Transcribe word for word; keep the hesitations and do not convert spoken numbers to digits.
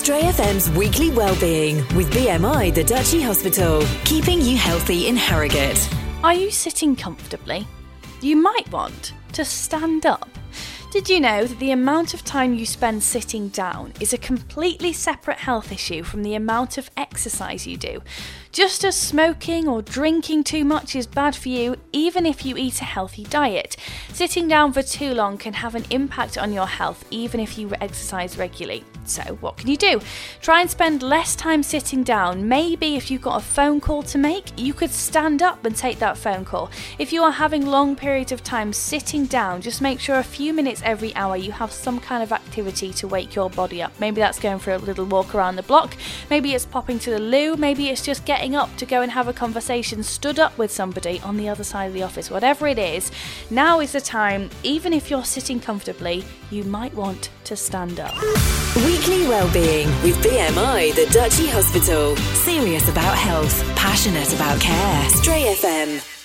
Stray F M's Weekly Wellbeing with B M I The Duchy Hospital, keeping you healthy in Harrogate. Are you sitting comfortably? You might want to stand up. Did you know that the amount of time you spend sitting down is a completely separate health issue from the amount of exercise you do? Just as smoking or drinking too much is bad for you, even if you eat a healthy diet, sitting down for too long can have an impact on your health even if you exercise regularly. So what can you do? Try and spend less time sitting down. Maybe if you've got a phone call to make, you could stand up and take that phone call. If you are having long periods of time sitting down, just make sure a few minutes every hour you have some kind of activity to wake your body up. Maybe that's going for a little walk around the block, maybe it's popping to the loo, maybe it's just getting up to go and have a conversation stood up with somebody on the other side of the office. Whatever it is, now is the time. Even if you're sitting comfortably, you might want to stand up. Weekly Wellbeing with B M I The Duchy Hospital. Serious about health, passionate about care. Stray F M.